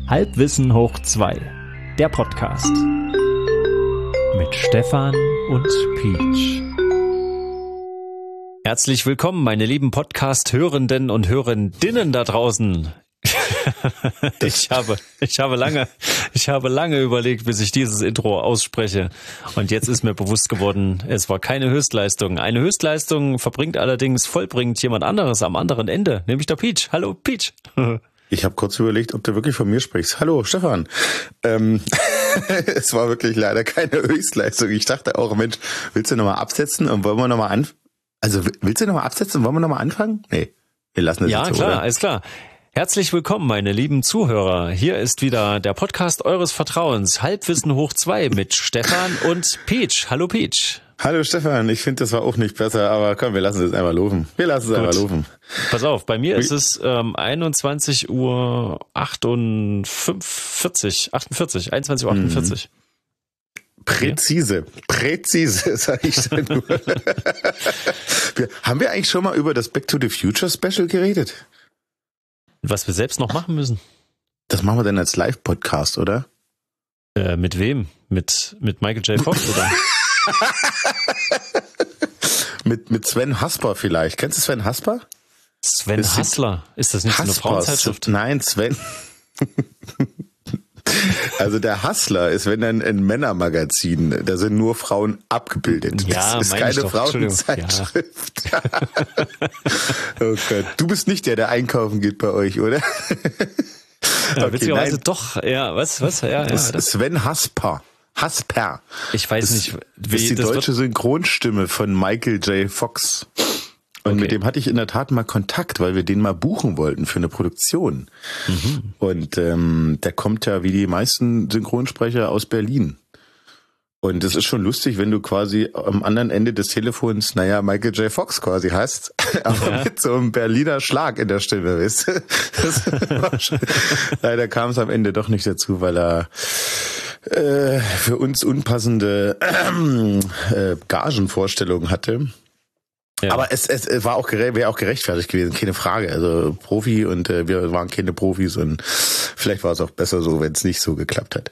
Halbwissen hoch 2, der Podcast mit Stefan und Peach. Herzlich willkommen, meine lieben Podcast-Hörenden und Hörendinnen da draußen. Ich habe lange überlegt, bis ich dieses Intro ausspreche. Und jetzt ist mir bewusst geworden, es war keine Höchstleistung. Eine Höchstleistung vollbringt jemand anderes am anderen Ende, nämlich der Peach. Hallo, Peach. Ich habe kurz überlegt, ob du wirklich von mir sprichst. Hallo, Stefan. Es war wirklich leider keine Höchstleistung. Ich dachte auch, Mensch, willst du nochmal absetzen und wollen wir nochmal anfangen? Nee, wir lassen es jetzt so, Ja, klar, oder? Alles klar. Herzlich willkommen, meine lieben Zuhörer. Hier ist wieder der Podcast eures Vertrauens, Halbwissen hoch 2 mit Stefan und Peach. Hallo, Peach. Hallo Stefan, ich finde, das war auch nicht besser, aber komm, wir lassen es einfach laufen. Pass auf, bei mir ist es 21:48 Uhr. 21:48 Uhr. Präzise, sag ich dann nur. Haben wir eigentlich schon mal über das Back to the Future Special geredet? Was wir selbst noch machen müssen? Das machen wir dann als Live-Podcast, oder? Mit wem? Mit Michael J. Fox, oder? mit Sven Hasper vielleicht. Kennst du Sven Hasper? Sven Hassler? Ist das nicht so eine Frauenzeitschrift? Nein, Sven. Also der Hustler ist, wenn dann ein Männermagazin, da sind nur Frauen abgebildet. Ja, das ist keine Frauenzeitschrift. Ja. Oh Gott, du bist nicht der einkaufen geht bei euch, oder? Ja, okay, witzigerweise doch. Ja, was? Ja, Sven Hasper. Ich weiß nicht, wie das ist die deutsche Synchronstimme von Michael J. Fox. Und mit dem hatte ich in der Tat mal Kontakt, weil wir den mal buchen wollten für eine Produktion. Mhm. Und der kommt ja wie die meisten Synchronsprecher aus Berlin. Und es ist schon lustig, wenn du quasi am anderen Ende des Telefons, Michael J. Fox quasi hast, aber mit so einem Berliner Schlag in der Stimme, weißt du? Leider kam es am Ende doch nicht dazu, weil er für uns unpassende Gagenvorstellungen hatte. Ja. Aber es war auch wäre auch gerechtfertigt gewesen, keine Frage. Also Profi und wir waren keine Profis und vielleicht war es auch besser so, wenn es nicht so geklappt hat.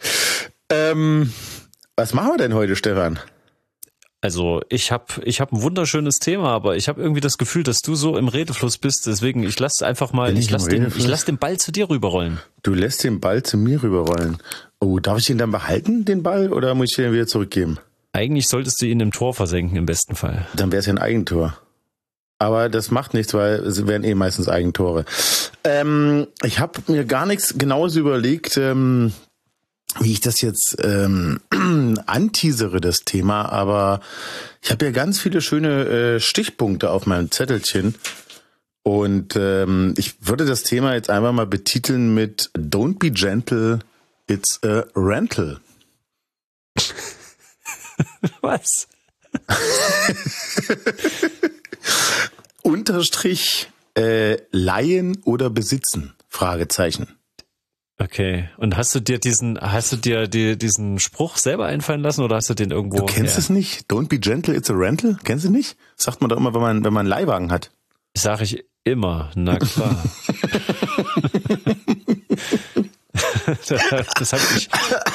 Was machen wir denn heute, Stefan? Also ich hab ein wunderschönes Thema, aber ich habe irgendwie das Gefühl, dass du so im Redefluss bist. Deswegen ich lass den Ball zu dir rüberrollen. Du lässt den Ball zu mir rüberrollen. Oh, darf ich den dann behalten, den Ball, oder muss ich den wieder zurückgeben? Eigentlich solltest du ihn im Tor versenken, im besten Fall. Dann wäre es ja ein Eigentor. Aber das macht nichts, weil es wären meistens Eigentore. Ich habe mir gar nichts Genaues überlegt, wie ich das jetzt anteasere, das Thema. Aber ich habe ja ganz viele schöne Stichpunkte auf meinem Zettelchen. Und ich würde das Thema jetzt einfach mal betiteln mit Don't be gentle, it's a rental. Was? Unterstrich leihen oder besitzen? Fragezeichen. Okay. Und hast du dir diesen Spruch selber einfallen lassen oder hast du den irgendwo? Du kennst es nicht? Don't be gentle, it's a rental? Kennst du nicht? Das sagt man doch immer, wenn man einen Leihwagen hat. Sag ich immer, na klar. Das habe ich.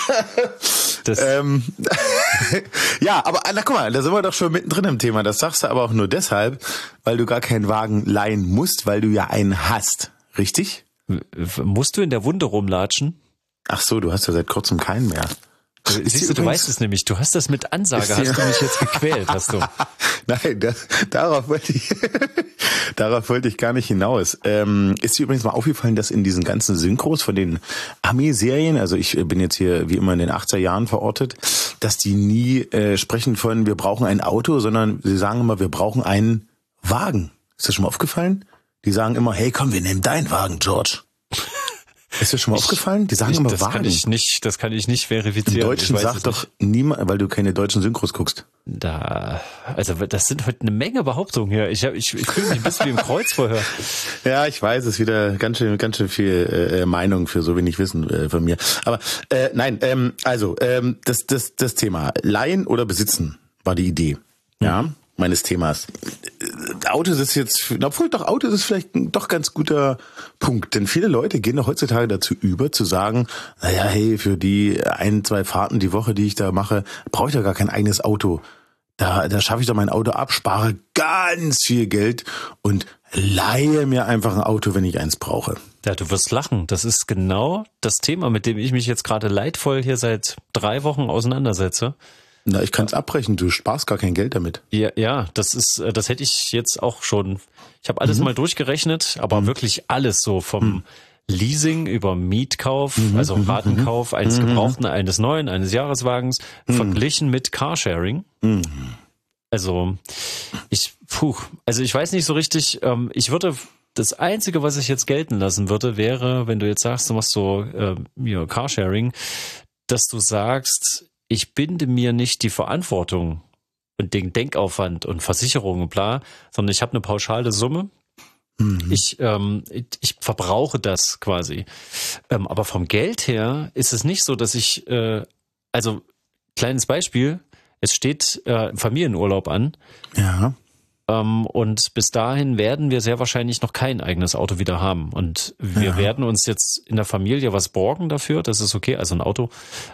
Ja, aber guck mal, da sind wir doch schon mittendrin im Thema. Das sagst du aber auch nur deshalb, weil du gar keinen Wagen leihen musst, weil du ja einen hast. Richtig? Musst du in der Wunde rumlatschen? Ach so, du hast ja seit kurzem keinen mehr. Siehst du, du weißt es nämlich. Du hast das mit Ansage, hast du mich jetzt gequält, hast du. Nein, darauf wollte ich gar nicht hinaus. Ist dir übrigens mal aufgefallen, dass in diesen ganzen Synchros von den Ami-Serien, also ich bin jetzt hier wie immer in den 80er Jahren verortet, dass die nie sprechen von, wir brauchen ein Auto, sondern sie sagen immer, wir brauchen einen Wagen. Ist das schon mal aufgefallen? Die sagen immer, hey komm, wir nehmen deinen Wagen, George. Ist dir schon mal aufgefallen? Die sagen immer das Wagen. Das kann ich nicht verifizieren. Im Deutschen sagt doch niemand, weil du keine deutschen Synchros guckst. Also das sind heute eine Menge Behauptungen hier. Ich fühle mich ein bisschen wie im Kreuzverhör. Ja, ich weiß, es ist wieder ganz schön viel Meinung für so wenig Wissen von mir. Aber nein, das Thema Leihen oder Besitzen war die Idee. Ja. Meines Themas. Autos ist jetzt, obwohl doch Autos ist vielleicht ein doch ganz guter Punkt, denn viele Leute gehen doch heutzutage dazu über, zu sagen, naja, hey, für die 1-2 Fahrten die Woche, die ich da mache, brauche ich doch gar kein eigenes Auto. Da schaffe ich doch mein Auto ab, spare ganz viel Geld und leihe mir einfach ein Auto, wenn ich eins brauche. Ja, du wirst lachen. Das ist genau das Thema, mit dem ich mich jetzt gerade leidvoll hier seit 3 Wochen auseinandersetze. Na, ich kann es abbrechen, du sparst gar kein Geld damit. Ja, das hätte ich jetzt auch schon. Ich habe alles mal durchgerechnet, aber wirklich alles so vom Leasing über Mietkauf, also Ratenkauf eines Gebrauchten, eines neuen, eines Jahreswagens, verglichen mit Carsharing. Also ich weiß nicht so richtig, ich würde, das Einzige, was ich jetzt gelten lassen würde, wäre, wenn du jetzt sagst, du machst so Carsharing, dass du sagst, ich binde mir nicht die Verantwortung und den Denkaufwand und Versicherung und bla, sondern ich habe eine pauschale Summe. Ich verbrauche das quasi. Aber vom Geld her ist es nicht so, dass ich, also kleines Beispiel, es steht Familienurlaub an. Ja. Und bis dahin werden wir sehr wahrscheinlich noch kein eigenes Auto wieder haben. Und wir werden uns jetzt in der Familie was borgen dafür, das ist okay, also ein Auto.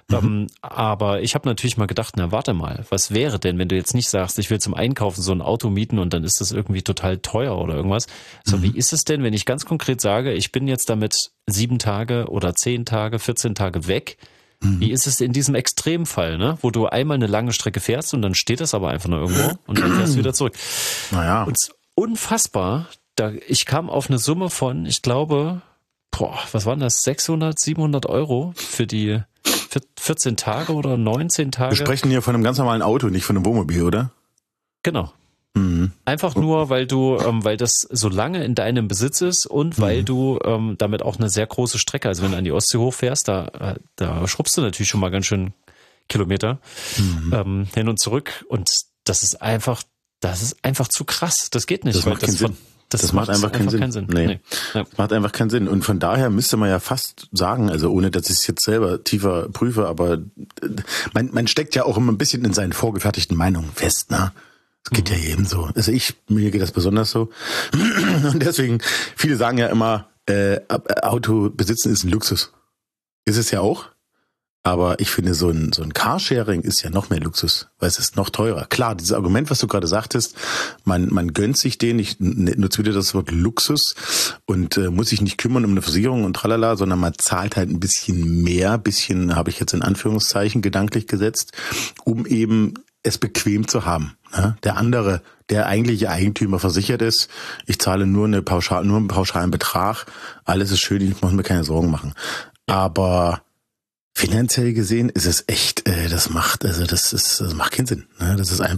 Aber ich habe natürlich mal gedacht, na warte mal, was wäre denn, wenn du jetzt nicht sagst, ich will zum Einkaufen so ein Auto mieten und dann ist das irgendwie total teuer oder irgendwas. So, wie ist es denn, wenn ich ganz konkret sage, ich bin jetzt damit 7 Tage oder 10 Tage, 14 Tage weg? Wie ist es in diesem Extremfall, ne? Wo du einmal eine lange Strecke fährst und dann steht es aber einfach nur irgendwo und dann fährst du wieder zurück. Naja. Und unfassbar, ich kam auf eine Summe von, ich glaube, was waren das, 600, 700 Euro für die 14 Tage oder 19 Tage. Wir sprechen hier von einem ganz normalen Auto, nicht von einem Wohnmobil, oder? Genau. Einfach nur, weil das so lange in deinem Besitz ist und weil du damit auch eine sehr große Strecke, also wenn du an die Ostsee hochfährst, da schrubbst du natürlich schon mal ganz schön Kilometer hin und zurück und das ist einfach zu krass. Das geht nicht. Das macht keinen Sinn. Das macht einfach keinen Sinn. Nee. Ja. Das macht einfach keinen Sinn. Und von daher müsste man ja fast sagen, also ohne dass ich es jetzt selber tiefer prüfe, aber man steckt ja auch immer ein bisschen in seinen vorgefertigten Meinungen fest, ne? Das geht ja jedem so. Also mir geht das besonders so. Und deswegen, viele sagen ja immer, Auto besitzen ist ein Luxus. Ist es ja auch. Aber ich finde, so ein Carsharing ist ja noch mehr Luxus, weil es ist noch teurer. Klar, dieses Argument, was du gerade sagtest, man gönnt sich den, ich nutze wieder das Wort Luxus und muss sich nicht kümmern um eine Versicherung und tralala, sondern man zahlt halt ein bisschen mehr, bisschen habe ich jetzt in Anführungszeichen gedanklich gesetzt, um eben es bequem zu haben. Der andere, der eigentliche Eigentümer versichert ist, ich zahle nur einen pauschalen Betrag, alles ist schön, ich muss mir keine Sorgen machen. Aber finanziell gesehen ist es echt, das macht keinen Sinn. Das ist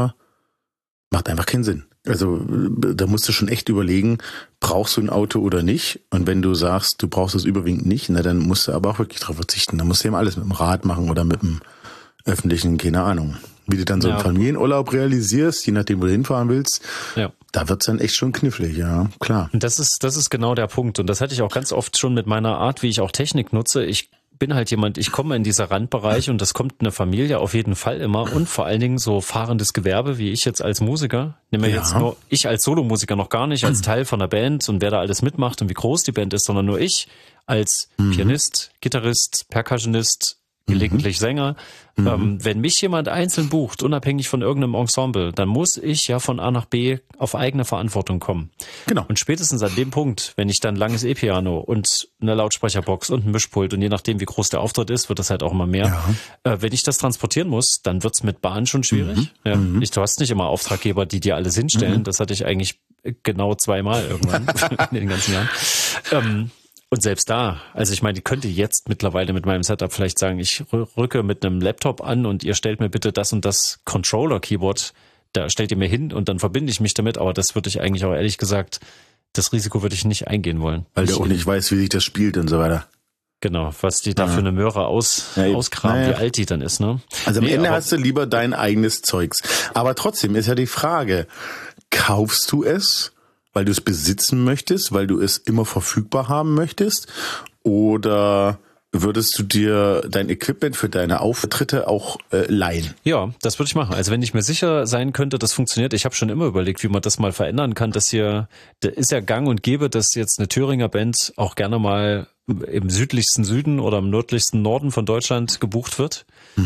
macht einfach keinen Sinn. Also da musst du schon echt überlegen, brauchst du ein Auto oder nicht? Und wenn du sagst, du brauchst es überwiegend nicht, dann musst du aber auch wirklich drauf verzichten. Dann musst du eben alles mit dem Rad machen oder mit dem öffentlichen, keine Ahnung. Wie du dann so einen Familienurlaub realisierst, je nachdem, wo du hinfahren willst, da wird's dann echt schon knifflig, ja, klar. Und das ist genau der Punkt. Und das hatte ich auch ganz oft schon mit meiner Art, wie ich auch Technik nutze. Ich bin halt jemand, ich komme in dieser Randbereich und das kommt eine Familie auf jeden Fall immer und vor allen Dingen so fahrendes Gewerbe, wie ich jetzt als Musiker. Nehmen wir jetzt nur, ich als Solomusiker noch gar nicht, als Teil von der Band und wer da alles mitmacht und wie groß die Band ist, sondern nur ich als Pianist, Gitarrist, Percussionist, gelegentlich Sänger. Wenn mich jemand einzeln bucht, unabhängig von irgendeinem Ensemble, dann muss ich ja von A nach B auf eigene Verantwortung kommen. Genau. Und spätestens an dem Punkt, wenn ich dann langes E-Piano und eine Lautsprecherbox und ein Mischpult und je nachdem, wie groß der Auftritt ist, wird das halt auch immer mehr. Ja. Wenn ich das transportieren muss, dann wird's mit Bahn schon schwierig. Du hast nicht immer Auftraggeber, die dir alles hinstellen. Das hatte ich eigentlich genau 2-mal irgendwann in den ganzen Jahren. Und selbst da, also ich meine, die könnte jetzt mittlerweile mit meinem Setup vielleicht sagen, ich rücke mit einem Laptop an und ihr stellt mir bitte das und das Controller-Keyboard, da stellt ihr mir hin und dann verbinde ich mich damit, aber das würde ich eigentlich auch ehrlich gesagt, das Risiko würde ich nicht eingehen wollen. Weil der auch nicht weiß, wie sich das spielt und so weiter. Genau, was die da für eine Möhre ausgraben, wie alt die dann ist, ne? Also am Ende hast du lieber dein eigenes Zeugs. Aber trotzdem ist ja die Frage, kaufst du es, weil du es besitzen möchtest, weil du es immer verfügbar haben möchtest? Oder würdest du dir dein Equipment für deine Auftritte auch leihen? Ja, das würde ich machen. Also wenn ich mir sicher sein könnte, das funktioniert. Ich habe schon immer überlegt, wie man das mal verändern kann. Das ist ja gang und gäbe, dass jetzt eine Thüringer Band auch gerne mal im südlichsten Süden oder im nördlichsten Norden von Deutschland gebucht wird.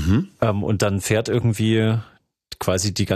Und dann fährt irgendwie quasi die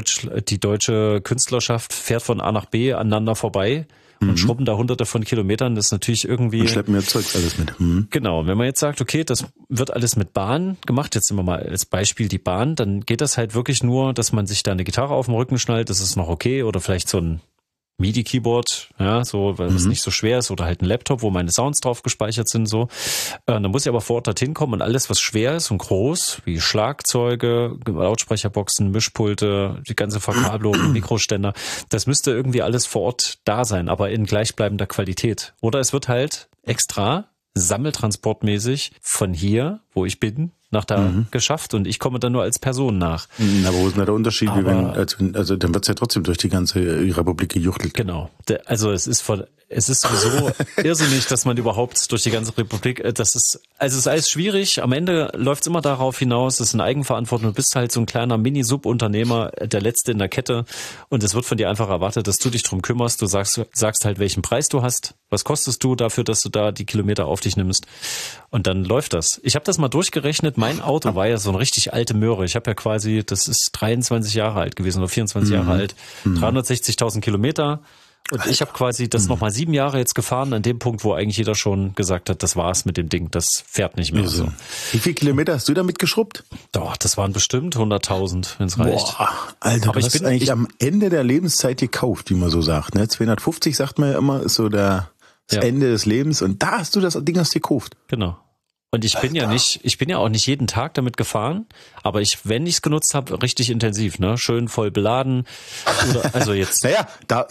deutsche Künstlerschaft fährt von A nach B aneinander vorbei. Und schrubben da hunderte von Kilometern, das ist natürlich irgendwie... Und schleppen mir Zeugs alles mit. Genau, wenn man jetzt sagt, okay, das wird alles mit Bahn gemacht, jetzt nehmen wir mal als Beispiel die Bahn, dann geht das halt wirklich nur, dass man sich da eine Gitarre auf den Rücken schnallt, das ist noch okay, oder vielleicht so ein MIDI-Keyboard, ja, so, weil es nicht so schwer ist, oder halt ein Laptop, wo meine Sounds drauf gespeichert sind, so. Dann muss ich aber vor Ort dorthin kommen und alles, was schwer ist und groß, wie Schlagzeuge, Lautsprecherboxen, Mischpulte, die ganze Verkabelung, Mikroständer, das müsste irgendwie alles vor Ort da sein, aber in gleichbleibender Qualität. Oder es wird halt extra sammeltransportmäßig von hier, wo ich bin, nach da geschafft und ich komme dann nur als Person nach. Aber wo ist denn der Unterschied? Also dann wird's ja trotzdem durch die ganze Republik gejuchtelt. Genau. Also es ist sowieso irrsinnig, dass man überhaupt durch die ganze Republik, es ist alles schwierig. Am Ende läuft's immer darauf hinaus, es ist eine Eigenverantwortung. Du bist halt so ein kleiner Mini-Subunternehmer, der Letzte in der Kette und es wird von dir einfach erwartet, dass du dich drum kümmerst. Du sagst halt, welchen Preis du hast. Was kostest du dafür, dass du da die Kilometer auf dich nimmst? Und dann läuft das. Ich habe das mal durchgerechnet. Mein Auto war ja so eine richtig alte Möhre. Ich habe ja quasi, das ist 23 Jahre alt gewesen oder 24 Jahre alt. 360.000 Kilometer. Und ich habe quasi das nochmal 7 Jahre jetzt gefahren, an dem Punkt, wo eigentlich jeder schon gesagt hat, das war's mit dem Ding, das fährt nicht mehr. So. Wie viele Kilometer hast du damit geschrubbt? Doch, das waren bestimmt 100.000, wenn es reicht. Boah, Alter, aber du hast eigentlich am Ende der Lebenszeit gekauft, wie man so sagt. Ne? 250 sagt man ja immer, ist so das Ende des Lebens und da hast du das Ding hast gekauft. Genau. Und ich bin ja auch nicht jeden Tag damit gefahren, aber wenn ich es genutzt habe, richtig intensiv, ne? Schön voll beladen. Oder, also jetzt. Naja,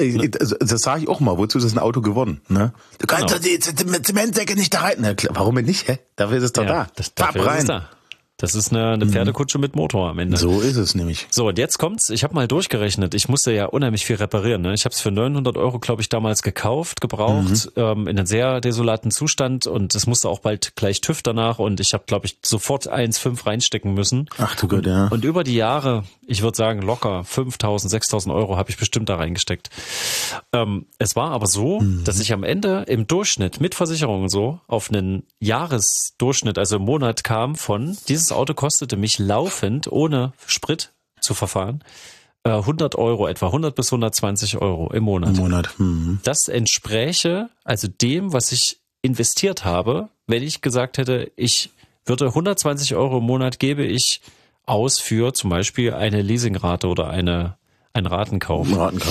das sage ich auch mal, wozu ist das ein Auto gewonnen, ne? Du kannst die Zementsäcke nicht da rein. Na, klar, warum denn nicht, hä? Dafür ist es doch da. Dafür ist es da. Das ist eine Pferdekutsche mit Motor am Ende. So ist es nämlich. So, und jetzt kommt's. Ich habe mal durchgerechnet. Ich musste ja unheimlich viel reparieren. Ne? Ich habe es für 900 €, glaube ich, damals gebraucht, in einem sehr desolaten Zustand. Und es musste auch bald gleich TÜV danach. Und ich habe, glaube ich, sofort 1,5 reinstecken müssen. Ach du Gott, ja. Und über die Jahre, ich würde sagen locker 5.000, 6.000 € habe ich bestimmt da reingesteckt. Es war aber so, dass ich am Ende im Durchschnitt mit Versicherung und so auf einen Jahresdurchschnitt, also im Monat kam von, dieses Auto kostete mich laufend, ohne Sprit zu verfahren, 100 € etwa, 100 bis 120 € im Monat. Das entspräche also dem, was ich investiert habe, wenn ich gesagt hätte, ich würde 120 € im Monat gebe ich aus für zum Beispiel eine Leasingrate oder ein Ratenkauf.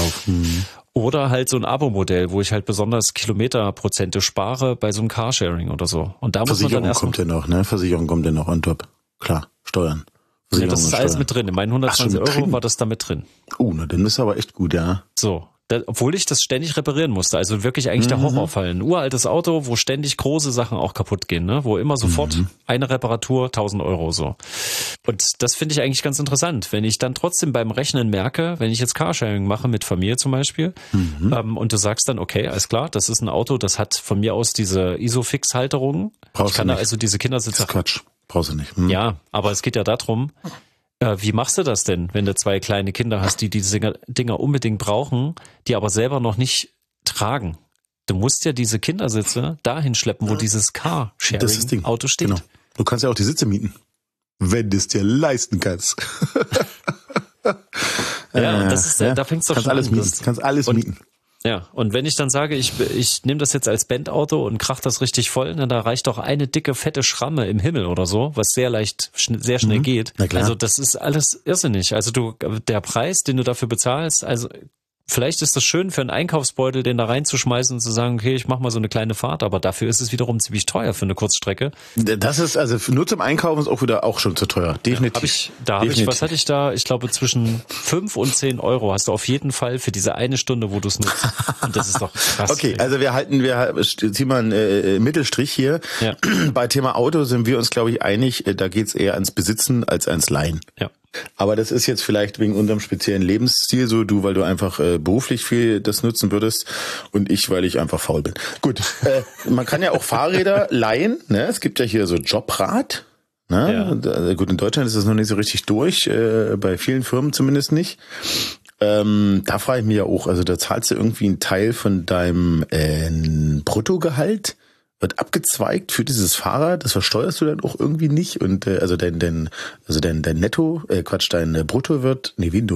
Oder halt so ein Abo-Modell, wo ich halt besonders Kilometerprozente spare bei so einem Carsharing oder so. Und da muss man dann kommt ja noch, ne? Versicherung kommt ja noch on top. Klar, Steuern. Ja, das ist alles mit drin. In meinen 120 € war das da mit drin. Na, dann ist aber echt gut, ja. So. Obwohl ich das ständig reparieren musste. Also wirklich eigentlich der Horrorfall. Ein uraltes Auto, wo ständig große Sachen auch kaputt gehen, ne? Wo immer sofort eine Reparatur 1.000 € so. Und das finde ich eigentlich ganz interessant. Wenn ich dann trotzdem beim Rechnen merke, wenn ich jetzt Carsharing mache mit Familie zum Beispiel, und du sagst dann, okay, alles klar, das ist ein Auto, das hat von mir aus diese Isofix-Halterung. Ich kann da also diese Kindersitze... Quatsch, brauchst du nicht. Ja, aber es geht ja darum... Wie machst du das denn, wenn du 2 kleine Kinder hast, die diese Dinger unbedingt brauchen, die aber selber noch nicht tragen? Du musst ja diese Kindersitze dahin schleppen, wo dieses Carsharing-Auto steht. Genau. Du kannst ja auch die Sitze mieten, wenn du es dir leisten kannst. Ja, und das ist, da fängt's doch schon an. Kannst alles mieten. Ja, und wenn ich dann sage, ich nehme das jetzt als Bandauto und krach das richtig voll, dann da reicht doch eine dicke, fette Schramme im Himmel oder so, was sehr schnell geht. Also das ist alles irrsinnig. Also der Preis, den du dafür bezahlst, also vielleicht ist das schön für einen Einkaufsbeutel, den da reinzuschmeißen und zu sagen, okay, ich mache mal so eine kleine Fahrt, aber dafür ist es wiederum ziemlich teuer für eine Kurzstrecke. Das ist also nur zum Einkaufen ist auch schon zu teuer. Definitiv. Was hatte ich da? Ich glaube zwischen 5 und 10 € hast du auf jeden Fall für diese eine Stunde, wo du es nutzt. Und das ist doch krass. Okay, also wir ziehen mal einen Mittelstrich hier. Ja. Bei Thema Auto sind wir uns, glaube ich, einig, da geht's eher ans Besitzen als ans Leihen. Ja. Aber das ist jetzt vielleicht wegen unserem speziellen Lebensstil so, du, weil du einfach beruflich viel das nutzen würdest und ich, weil ich einfach faul bin. Gut, man kann ja auch Fahrräder leihen, ne? Es gibt ja hier so Jobrad. Ne? Ja. Gut, in Deutschland ist das noch nicht so richtig durch, bei vielen Firmen zumindest nicht. Da frage ich mich ja auch, also da zahlst du irgendwie einen Teil von deinem Bruttogehalt, wird abgezweigt für dieses Fahrrad, das versteuerst du dann auch irgendwie nicht und also dein Netto, dein Brutto wird,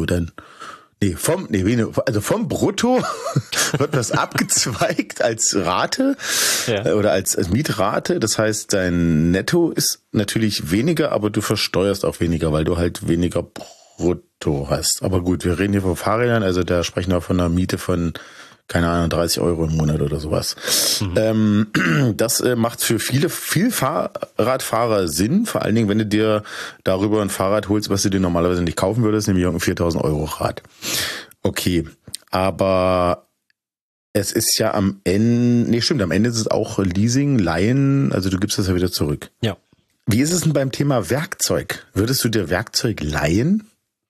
vom Brutto wird das abgezweigt als Rate oder als Mietrate. Das heißt, dein Netto ist natürlich weniger, aber du versteuerst auch weniger, weil du halt weniger Brutto hast. Aber gut, wir reden hier von Fahrrädern, also da sprechen wir von einer Miete von, keine Ahnung, 30 € im Monat oder sowas. Das macht für viel Fahrradfahrer Sinn, vor allen Dingen, wenn du dir darüber ein Fahrrad holst, was du dir normalerweise nicht kaufen würdest, nämlich ein 4.000 € Rad. Okay, aber es ist ja am Ende ist es auch Leasing, Leihen, also du gibst das ja wieder zurück. Ja. Wie ist es denn beim Thema Werkzeug? Würdest du dir Werkzeug leihen?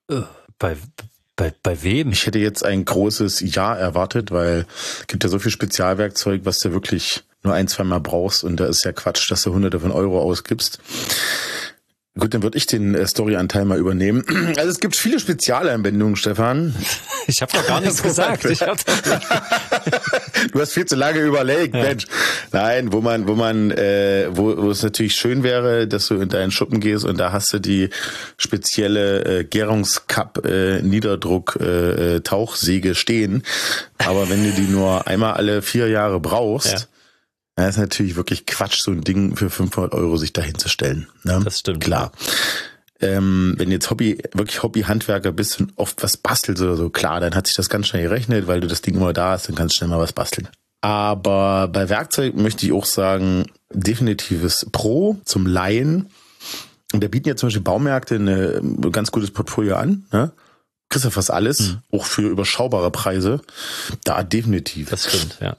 Bei wem? Ich hätte jetzt ein großes Ja erwartet, weil es gibt ja so viel Spezialwerkzeug, was du wirklich nur 1-2 Mal brauchst und da ist ja Quatsch, dass du Hunderte von Euro ausgibst. Gut, dann würde ich den Storyanteil mal übernehmen. Also es gibt viele Spezialanwendungen, Stefan. Ich habe doch gar nichts gesagt. Du hast viel zu lange überlegt, ja. Mensch. Nein, wo es natürlich schön wäre, dass du in deinen Schuppen gehst und da hast du die spezielle Gärungskapp Niederdruck Tauchsäge stehen. Aber wenn du die nur einmal alle 4 Jahre brauchst, ja. Das ist natürlich wirklich Quatsch, so ein Ding für 500 € sich dahin zu stellen. Ne? Das stimmt. Klar. Wenn du jetzt Hobby-Handwerker bist und oft was bastelst oder so, klar, dann hat sich das ganz schnell gerechnet, weil du das Ding immer da hast, dann kannst du schnell mal was basteln. Aber bei Werkzeug möchte ich auch sagen, definitives Pro zum Leihen. Und da bieten ja zum Beispiel Baumärkte ein ganz gutes Portfolio an. Ne? Kriegst ja fast alles, auch für überschaubare Preise. Da definitiv. Das stimmt, ja.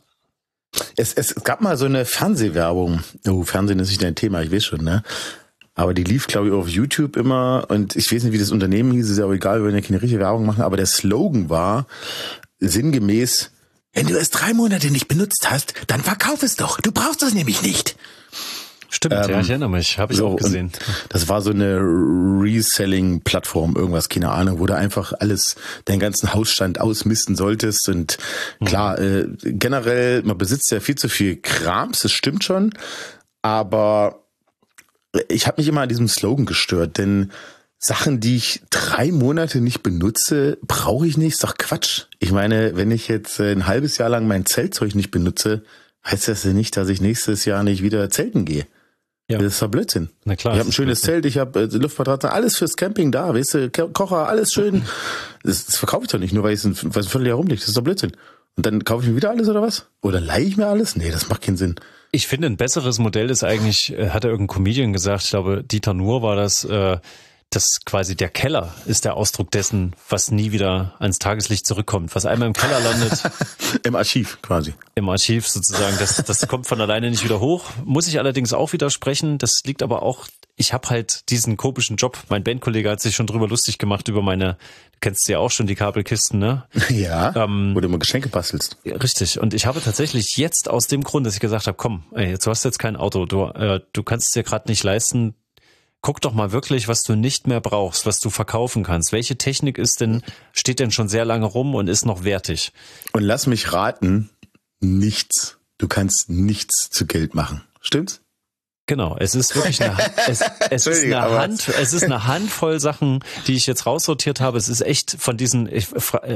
Es gab mal so eine Fernsehwerbung. Oh, Fernsehen ist nicht dein Thema, ich weiß schon, ne? Aber die lief, glaube ich, auf YouTube immer und ich weiß nicht, wie das Unternehmen hieß, ist ja auch egal, wir wollen ja keine richtige Werbung machen, aber der Slogan war sinngemäß, wenn du es 3 Monate nicht benutzt hast, dann verkauf es doch. Du brauchst es nämlich nicht. Stimmt, ja, ich erinnere mich, habe ich auch gesehen. Das war so eine Reselling-Plattform, irgendwas, keine Ahnung, wo du einfach deinen ganzen Hausstand ausmisten solltest und klar, generell, man besitzt ja viel zu viel Krams, das stimmt schon, aber ich habe mich immer an diesem Slogan gestört, denn Sachen, die ich 3 Monate nicht benutze, brauche ich nicht, ist doch Quatsch. Ich meine, wenn ich jetzt ein halbes Jahr lang mein Zeltzeug nicht benutze, heißt das ja nicht, dass ich nächstes Jahr nicht wieder zelten gehe. Ja. Das ist doch Blödsinn. Na klar. Ich habe ein schönes Zelt, ich habe Luftmatratze, alles fürs Camping da, weißt du, Kocher, alles schön. Das verkaufe ich doch nicht, nur weil es ein Vierteljahr rumliegt. Das ist doch Blödsinn. Und dann kaufe ich mir wieder alles oder was? Oder leihe ich mir alles? Nee, das macht keinen Sinn. Ich finde, ein besseres Modell ist eigentlich, hat ja irgendein Comedian gesagt, ich glaube, Dieter Nuhr war das, dass quasi der Keller ist der Ausdruck dessen, was nie wieder ans Tageslicht zurückkommt. Was einmal im Keller landet. Im Archiv quasi. Im Archiv sozusagen. Das kommt von alleine nicht wieder hoch. Muss ich allerdings auch widersprechen. Das liegt aber auch, ich habe halt diesen komischen Job. Mein Bandkollege hat sich schon drüber lustig gemacht über du kennst ja auch schon die Kabelkisten, ne? Ja, wo du immer Geschenke bastelst. Richtig. Und ich habe tatsächlich jetzt aus dem Grund, dass ich gesagt habe, komm, du hast jetzt kein Auto, du kannst es dir gerade nicht leisten, guck doch mal wirklich, was du nicht mehr brauchst, was du verkaufen kannst. Welche Technik steht denn schon sehr lange rum und ist noch wertig? Und lass mich raten, nichts. Du kannst nichts zu Geld machen. Stimmt's? Genau, es ist wirklich es ist eine Handvoll Sachen, die ich jetzt raussortiert habe. Es ist echt von diesen, ich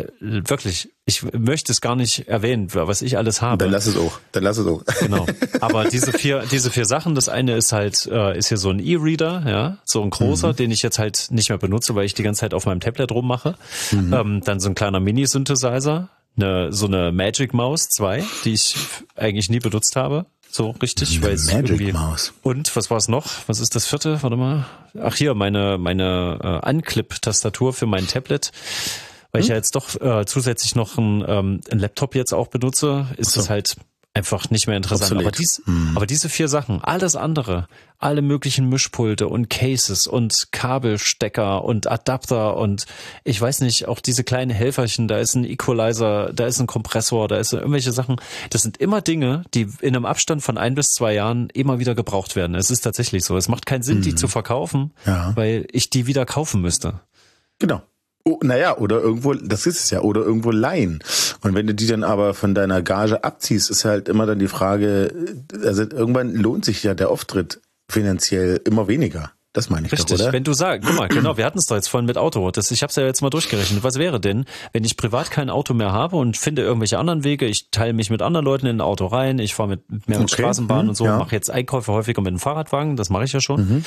möchte es gar nicht erwähnen, was ich alles habe. Dann lass es auch. Genau. Aber diese vier Sachen, das eine ist halt, ist hier so ein E-Reader, ja, so ein großer, den ich jetzt halt nicht mehr benutze, weil ich die ganze Zeit auf meinem Tablet rummache. Dann so ein kleiner Mini-Synthesizer, so eine Magic Mouse 2, die ich eigentlich nie benutzt habe. So richtig, weil es irgendwie. Maus. Und was war es noch? Was ist das 4.? Warte mal. Ach hier, meine Unclip-Tastatur für mein Tablet. Weil ich ja jetzt doch zusätzlich noch einen Laptop jetzt auch benutze, ist es halt einfach nicht mehr interessant. Aber diese 4 Sachen, alles andere, alle möglichen Mischpulte und Cases und Kabelstecker und Adapter und ich weiß nicht, auch diese kleinen Helferchen, da ist ein Equalizer, da ist ein Kompressor, da ist irgendwelche Sachen. Das sind immer Dinge, die in einem Abstand von 1 bis 2 Jahren immer wieder gebraucht werden. Es ist tatsächlich so. Es macht keinen Sinn, die zu verkaufen, weil ich die wieder kaufen müsste. Genau. Oh, naja, oder irgendwo, das ist es ja, oder irgendwo leihen. Und wenn du die dann aber von deiner Gage abziehst, ist halt immer dann die Frage, also irgendwann lohnt sich ja der Auftritt finanziell immer weniger. Das meine ich Richtig, doch, oder? Wenn du sagst, guck mal, genau, wir hatten es doch jetzt vorhin mit Auto. Ich habe es ja jetzt mal durchgerechnet. Was wäre denn, wenn ich privat kein Auto mehr habe und finde irgendwelche anderen Wege, ich teile mich mit anderen Leuten in ein Auto rein, ich fahre mehr mit Straßenbahn und so, mache jetzt Einkäufe häufiger mit dem Fahrradwagen, das mache ich ja schon.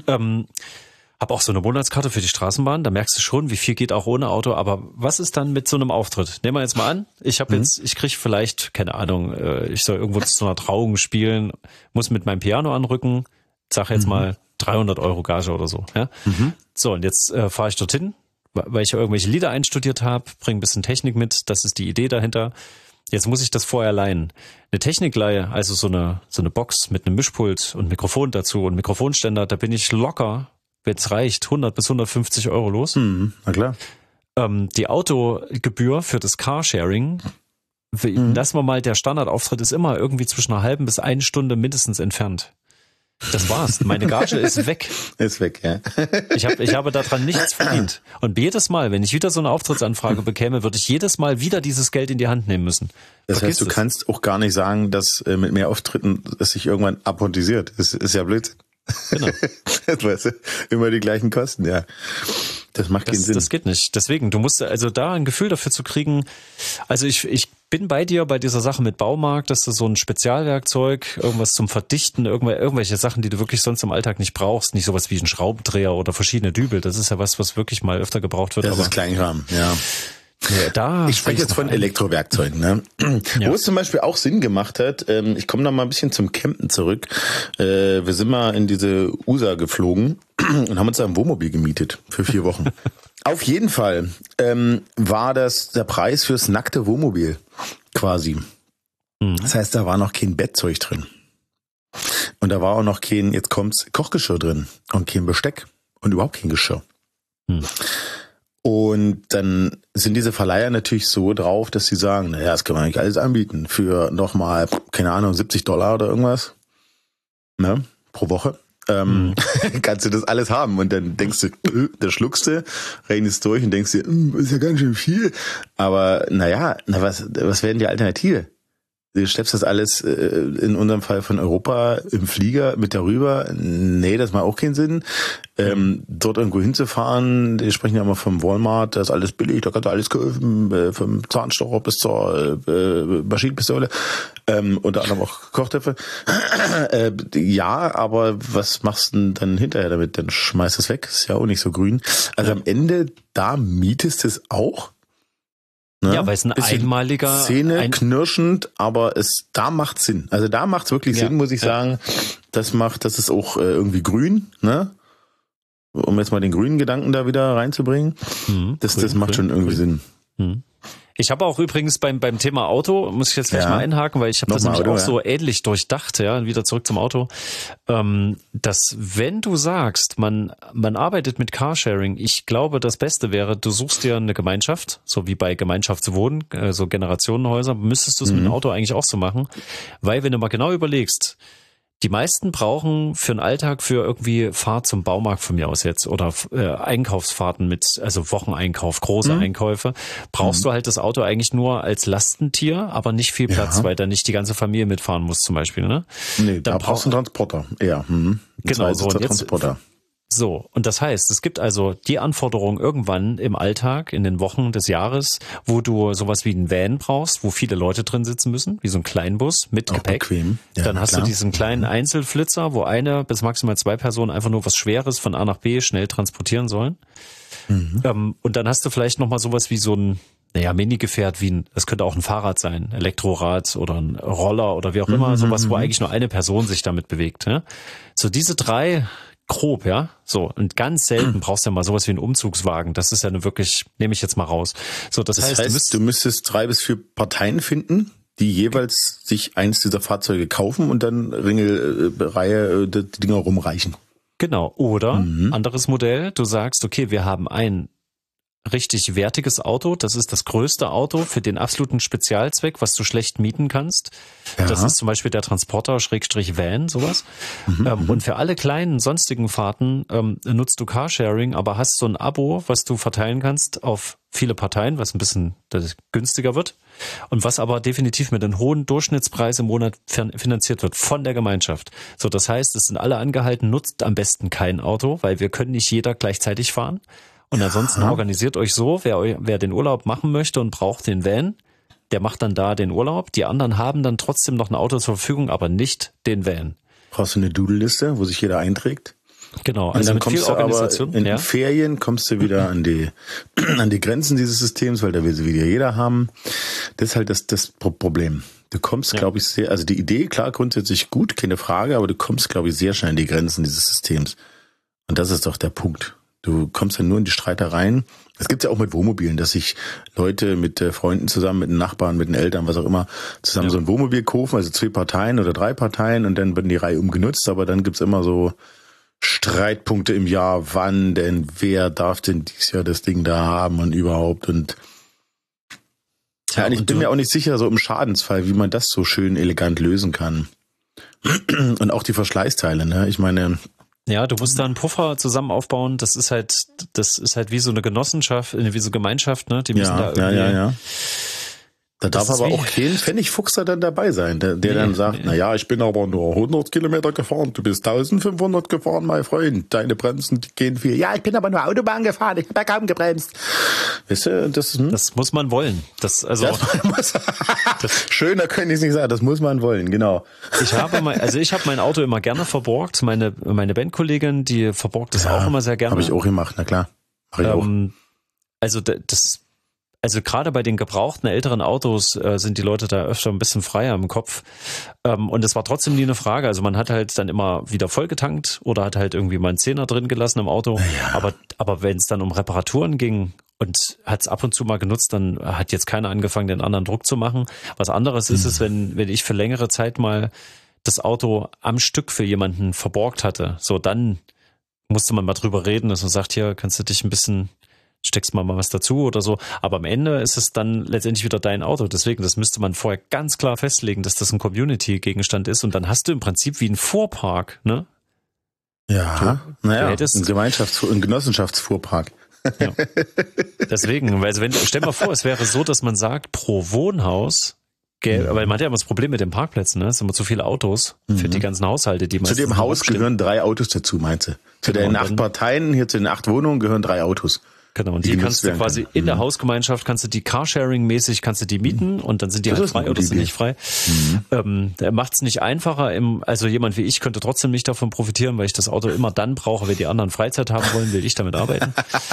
Hab auch so eine Monatskarte für die Straßenbahn, da merkst du schon, wie viel geht auch ohne Auto, aber was ist dann mit so einem Auftritt? Nehmen wir jetzt mal an, ich krieg vielleicht, keine Ahnung, ich soll irgendwo zu einer Trauung spielen, muss mit meinem Piano anrücken, sag jetzt mal 300 € Gage oder so. Ja? So, und jetzt fahre ich dorthin, weil ich ja irgendwelche Lieder einstudiert habe, bringe ein bisschen Technik mit, das ist die Idee dahinter. Jetzt muss ich das vorher leihen. Eine Technikleihe, also so eine Box mit einem Mischpult und Mikrofon dazu und Mikrofonständer, da bin ich locker, wenn es reicht, 100 bis 150 € los. Na klar. Die Autogebühr für das Carsharing, lassen wir mal, der Standardauftritt ist immer irgendwie zwischen einer halben bis 1 Stunde mindestens entfernt. Das war's. Meine Gage ist weg. Ist weg, ja. Ich habe daran nichts verdient. Und jedes Mal, wenn ich wieder so eine Auftrittsanfrage bekäme, würde ich jedes Mal wieder dieses Geld in die Hand nehmen müssen. Das heißt, du kannst auch gar nicht sagen, dass mit mehr Auftritten es sich irgendwann amortisiert. Das ist ja Blödsinn. Genau. Weißt du, immer die gleichen Kosten, ja. Das macht keinen Sinn. Das geht nicht. Deswegen, du musst also da ein Gefühl dafür zu kriegen. Also ich bin bei dir bei dieser Sache mit Baumarkt, dass du so ein Spezialwerkzeug, irgendwas zum Verdichten, irgendwelche Sachen, die du wirklich sonst im Alltag nicht brauchst, nicht sowas wie ein Schraubendreher oder verschiedene Dübel. Das ist ja was wirklich mal öfter gebraucht wird. Das ist Kleinkram, ja. Ich spreche jetzt von Elektrowerkzeugen, ne? Ja. Wo es zum Beispiel auch Sinn gemacht hat, ich komme da mal ein bisschen zum Campen zurück. Wir sind mal in diese USA geflogen und haben uns da ein Wohnmobil gemietet für 4 Wochen. Auf jeden Fall war das der Preis fürs nackte Wohnmobil quasi. Das heißt, da war noch kein Bettzeug drin. Und da war auch noch kein, jetzt kommt's, Kochgeschirr drin und kein Besteck und überhaupt kein Geschirr. Und dann sind diese Verleiher natürlich so drauf, dass sie sagen, naja, das können wir nicht alles anbieten für nochmal, keine Ahnung, $70 oder irgendwas, ne, pro Woche. Kannst du das alles haben und dann denkst du, da schluckst du, rechnest durch und denkst dir, ist ja ganz schön viel. Aber naja, was wäre denn die Alternative? Du schleppst das alles in unserem Fall von Europa im Flieger mit darüber. Nee, das macht auch keinen Sinn. Dort irgendwo hinzufahren, die sprechen ja immer vom Walmart, da ist alles billig, da kannst du alles kaufen, vom Zahnstocher bis zur Maschinenpistole, unter anderem auch Kochtöpfe. Ja, aber was machst du denn dann hinterher damit? Dann schmeißt es weg, ist ja auch nicht so grün. Also am Ende, da mietest du es auch. Ne? Ja, weil es ein einmaliger... Zähne knirschend, aber da macht Sinn. Also da macht es wirklich Sinn, muss ich sagen. Das ist auch irgendwie grün, ne? Um jetzt mal den grünen Gedanken da wieder reinzubringen. Das macht schon irgendwie Sinn. Ich habe auch übrigens beim Thema Auto, muss ich jetzt gleich mal einhaken, weil ich habe das nämlich auch so ähnlich durchdacht, wieder zurück zum Auto, dass wenn du sagst, man arbeitet mit Carsharing, ich glaube, das Beste wäre, du suchst dir eine Gemeinschaft, so wie bei Gemeinschaftswohnen, so Generationenhäuser, müsstest du es mit dem Auto eigentlich auch so machen, weil wenn du mal genau überlegst, die meisten brauchen für den Alltag für irgendwie Fahrt zum Baumarkt von mir aus jetzt oder Einkaufsfahrten also Wocheneinkauf, große Einkäufe, brauchst du halt das Auto eigentlich nur als Lastentier, aber nicht viel Platz, weil da nicht die ganze Familie mitfahren muss zum Beispiel, ne? Nee, da brauchst du einen Transporter, Genau, so und jetzt, Transporter. So, und das heißt, es gibt also die Anforderung irgendwann im Alltag, in den Wochen des Jahres, wo du sowas wie einen Van brauchst, wo viele Leute drin sitzen müssen, wie so ein Kleinbus mit auch Gepäck. Bequem. Ja, dann hast du diesen kleinen Einzelflitzer, wo 1 bis maximal 2 Personen einfach nur was Schweres von A nach B schnell transportieren sollen. Und dann hast du vielleicht nochmal sowas wie so ein Minigefährt, das könnte auch ein Fahrrad sein, Elektrorad oder ein Roller oder wie auch immer, sowas, wo eigentlich nur eine Person sich damit bewegt. Ja? So diese 3 grob, so, und ganz selten brauchst du ja mal sowas wie einen Umzugswagen. Das ist ja nur wirklich, nehme ich jetzt mal raus. So, das heißt, du müsstest 3 bis 4 Parteien finden, die jeweils sich eins dieser Fahrzeuge kaufen und dann Ringelreihe die Dinger rumreichen. Genau. Oder anderes Modell, du sagst, okay, wir haben ein richtig wertiges Auto, das ist das größte Auto für den absoluten Spezialzweck, was du schlecht mieten kannst. Ja. Das ist zum Beispiel der Transporter /Van, sowas. Und für alle kleinen sonstigen Fahrten nutzt du Carsharing, aber hast so ein Abo, was du verteilen kannst auf viele Parteien, was ein bisschen günstiger wird und was aber definitiv mit einem hohen Durchschnittspreis im Monat finanziert wird von der Gemeinschaft. So, das heißt, es sind alle angehalten, nutzt am besten kein Auto, weil wir können nicht jeder gleichzeitig fahren. Und ansonsten organisiert euch so, wer den Urlaub machen möchte und braucht den Van, der macht dann da den Urlaub. Die anderen haben dann trotzdem noch ein Auto zur Verfügung, aber nicht den Van. Brauchst du eine Doodle-Liste, wo sich jeder einträgt? Genau, also und dann kommst du aber in Ferien kommst du wieder an die Grenzen dieses Systems, weil da will sie wieder jeder haben. Das ist halt das Problem. Du kommst, glaube ich, also die Idee, klar, grundsätzlich gut, keine Frage, aber du kommst, glaube ich, sehr schnell an die Grenzen dieses Systems. Und das ist doch der Punkt. Du kommst ja nur in die Streitereien. Es gibt ja auch mit Wohnmobilen, dass sich Leute mit Freunden zusammen, mit den Nachbarn, mit den Eltern, was auch immer, zusammen so ein Wohnmobil kaufen, also 2 Parteien oder 3 Parteien und dann werden die Reihe umgenutzt, aber dann gibt's immer so Streitpunkte im Jahr, wann denn, wer darf denn dieses Jahr das Ding da haben und überhaupt und ja, und ich bin mir auch nicht sicher, so im Schadensfall, wie man das so schön elegant lösen kann. Und auch die Verschleißteile, ne? Ich meine, ja, du musst da einen Puffer zusammen aufbauen. Das ist halt wie so eine Genossenschaft, wie so eine Gemeinschaft, ne? Die müssen da irgendwie. Ja. Da darf aber auch kein Pfennigfuchser dann dabei sein, der dann sagt, na ja, ich bin aber nur 100 Kilometer gefahren, du bist 1500 gefahren, mein Freund, deine Bremsen, die gehen viel. Ja, ich bin aber nur Autobahn gefahren, ich habe ja kaum gebremst. Weißt du, das muss man wollen. Schöner könnte ich es nicht sagen, das muss man wollen, genau. Ich habe mein Auto immer gerne verborgt. Meine Bandkollegin, die verborgt das auch immer sehr gerne. Habe ich auch gemacht, na klar. Mach ich auch. Also gerade bei den gebrauchten älteren Autos sind die Leute da öfter ein bisschen freier im Kopf. Und es war trotzdem nie eine Frage. Also man hat halt dann immer wieder vollgetankt oder hat halt irgendwie mal einen Zehner drin gelassen im Auto. Ja. Aber wenn es dann um Reparaturen ging und hat es ab und zu mal genutzt, dann hat jetzt keiner angefangen, den anderen Druck zu machen. Was anderes ist es, wenn ich für längere Zeit mal das Auto am Stück für jemanden verborgt hatte. So, dann musste man mal drüber reden, dass man sagt, hier kannst du dich ein bisschen... steckst mal was dazu oder so. Aber am Ende ist es dann letztendlich wieder dein Auto. Deswegen, das müsste man vorher ganz klar festlegen, dass das ein Community-Gegenstand ist. Und dann hast du im Prinzip wie ein Fuhrpark, ne? Ja, ein Genossenschaftsfuhrpark. Ja. Deswegen, weil stell mal vor, es wäre so, dass man sagt, pro Wohnhaus, weil man hat ja immer das Problem mit den Parkplätzen, ne? Es sind immer zu viele Autos für die ganzen Haushalte, die zu dem Haus gehören 3 Autos dazu, meinst du? Zu den 8 Parteien, hier zu den 8 Wohnungen gehören 3 Autos. Genau, und die kannst du quasi in der Hausgemeinschaft, kannst du die Carsharing-mäßig, kannst du die mieten und dann sind die halt frei oder sind nicht frei. Der macht's nicht einfacher. Also jemand wie ich könnte trotzdem nicht davon profitieren, weil ich das Auto immer dann brauche, wenn die anderen Freizeit haben wollen, will ich damit arbeiten.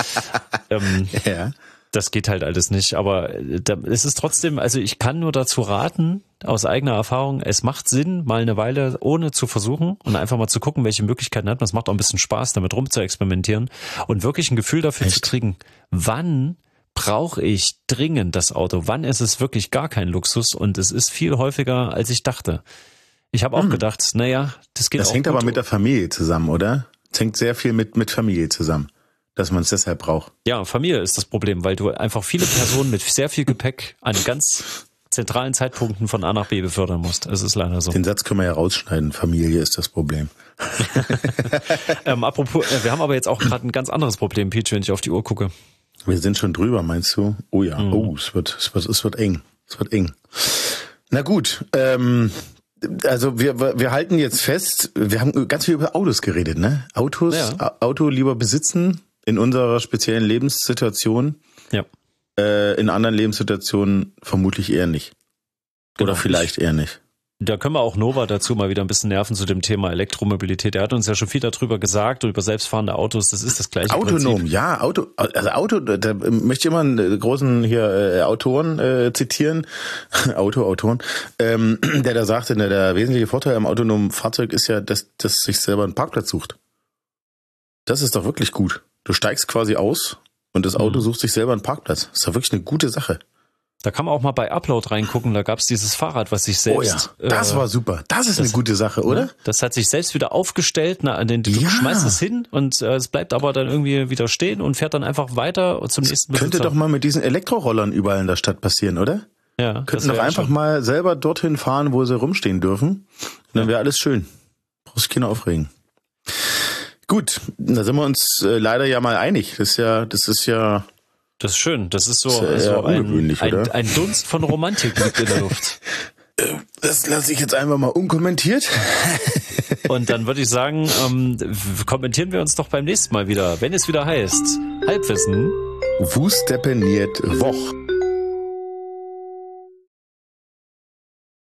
Das geht halt alles nicht, aber es ist trotzdem, also ich kann nur dazu raten, aus eigener Erfahrung, es macht Sinn, mal eine Weile ohne zu versuchen und einfach mal zu gucken, welche Möglichkeiten hat man. Es macht auch ein bisschen Spaß, damit rumzuexperimentieren und wirklich ein Gefühl dafür zu kriegen, wann brauche ich dringend das Auto, wann ist es wirklich gar kein Luxus und es ist viel häufiger, als ich dachte. Ich habe auch gedacht, naja, das geht auch. Das hängt aber mit der Familie zusammen, oder? Es hängt sehr viel mit Familie zusammen, dass man es deshalb braucht. Ja, Familie ist das Problem, weil du einfach viele Personen mit sehr viel Gepäck an ganz zentralen Zeitpunkten von A nach B befördern musst. Es ist leider so. Den Satz können wir ja rausschneiden. Familie ist das Problem. Apropos, wir haben aber jetzt auch gerade ein ganz anderes Problem, Peach, wenn ich auf die Uhr gucke. Wir sind schon drüber, meinst du? Oh ja, es wird eng. Es wird eng. Na gut, also wir halten jetzt fest, wir haben ganz viel über Autos geredet, ne? Auto lieber besitzen in unserer speziellen Lebenssituation. Ja. In anderen Lebenssituationen vermutlich eher nicht. Oder vielleicht eher nicht. Da können wir auch Nova dazu mal wieder ein bisschen nerven zu dem Thema Elektromobilität. Er hat uns ja schon viel darüber gesagt und über selbstfahrende Autos. Das ist das gleiche Autonom, Prinzip. Ja, Auto, da möchte ich immer einen großen hier Autoren zitieren, Autoren, der da sagte, der wesentliche Vorteil am autonomen Fahrzeug ist ja, dass sich selber einen Parkplatz sucht. Das ist doch wirklich gut. Du steigst quasi aus und das Auto sucht sich selber einen Parkplatz. Das ist doch wirklich eine gute Sache. Da kann man auch mal bei Upload reingucken, da gab's dieses Fahrrad, was sich selbst... Oh ja, das war super. Das ist eine gute Sache, oder? Das hat sich selbst wieder aufgestellt, du schmeißt es hin und es bleibt aber dann irgendwie wieder stehen und fährt dann einfach weiter zum nächsten Besitzer. Könnte doch mal mit diesen Elektrorollern überall in der Stadt passieren, oder? Ja. Könnten doch einfach mal selber dorthin fahren, wo sie rumstehen dürfen. Und dann wäre alles schön. Brauchst keine aufregen. Gut, da sind wir uns leider ja mal einig. Das ist schön. Das ist so ungewöhnlich, ein Dunst von Romantik liegt in der Luft. Das lasse ich jetzt einfach mal unkommentiert. Und dann würde ich sagen, kommentieren wir uns doch beim nächsten Mal wieder, wenn es wieder heißt Halbwissen. Wustepeniert Woch.